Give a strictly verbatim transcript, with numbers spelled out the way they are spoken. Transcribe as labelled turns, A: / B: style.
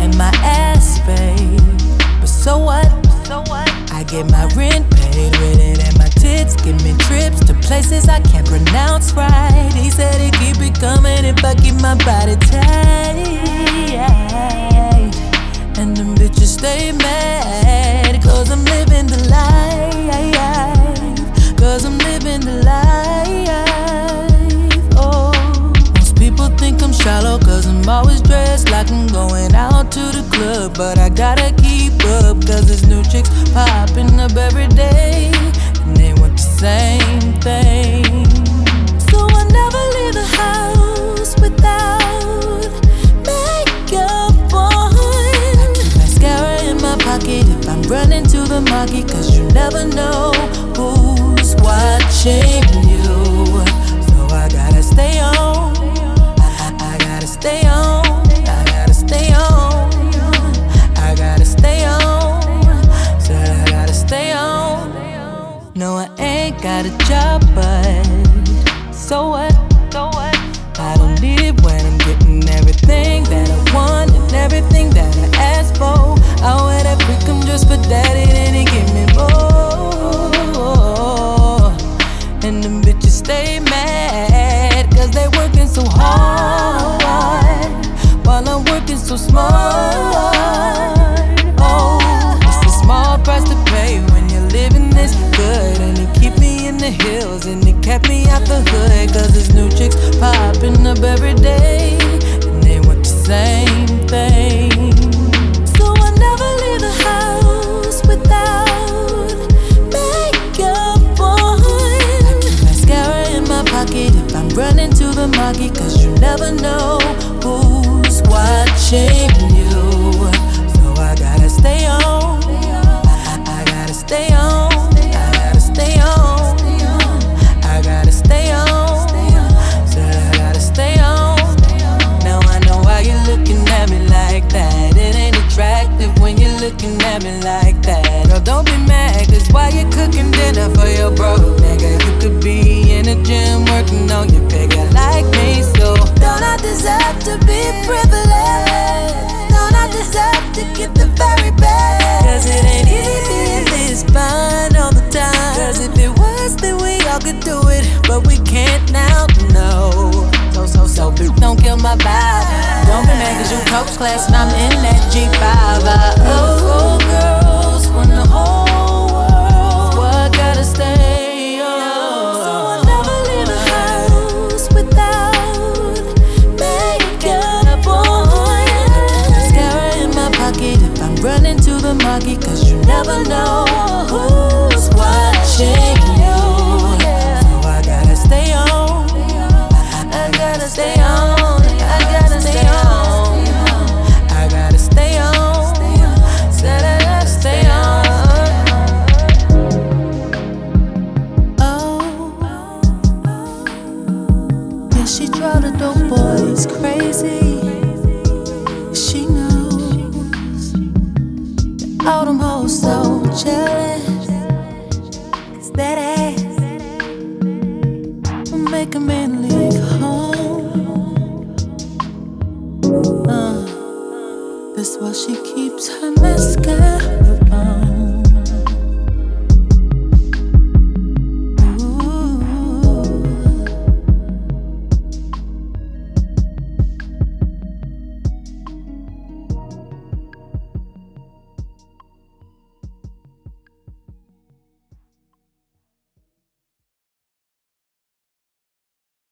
A: and my ass paid. But so what? So what? I get my rent paid with it, and my tits give me trips to places I can't pronounce right. He said he'd keep it coming if I keep my body tight. And them bitches stay mad, cause I'm living the life. Cause I'm living the life. Oh, most people think I'm shallow, cause I'm always dressed like I'm going out to the club. But I gotta keep up, cause there's new chicks popping up every day, and they want the same thing. So I never leave the house without makeup on. I keep mascara in my pocket if I'm running to the market, cause you never know who's watching you. So I gotta stay on, I, I, I gotta stay on, I gotta stay on, I gotta stay on, said I gotta stay on. No, I ain't got a job, but so what? So what? I don't need it when I'm getting everything that I want and everything that I asked for. I wear that freakum just for daddy, then he give me more. And them bitches stay mad, cause they working so hard while I'm working so smart. Oh, it's a small price to pay when you're living this good, and it keep me in the hills and it kept me out the hood. Cause there's new chicks popping up every day, and they want the same thing. So I never leave the house without makeup on. I keep mascara in my pocket if I'm running to the market, cause you never know who's watching you. So I gotta stay on, I, I, I gotta stay on, I gotta stay on, I gotta stay on, said I gotta stay on. Now I know why you're looking at me like that. It ain't attractive when you're looking at me like that. Girl, don't be mad, cause why you cooking dinner for your bro, nigga? You could be in the gym working on your figure like me. So don't I deserve to be privileged? Don't I deserve to get the very best? Cause it ain't easy being this fine all the time. Cause if it was, then we all could do it, but we can't now, no. So, so, so, bitch, don't kill my vibe. Don't be mad cause you coach class and I'm in that G five. I oh, girls from the whole world, so I gotta stay on. So I never leave the house without makeup on. Mascara in my pocket if I'm running to the market, cause you never know who's watching you. So I gotta stay on, I gotta stay on, I gotta stay on, I gotta stay on, said I gotta stay on. Oh, yeah, she drive the dope boys crazy. She knows that all them hoes so jealous, cause that ass will make a man leave home. Uh, that's why she keeps her mascara.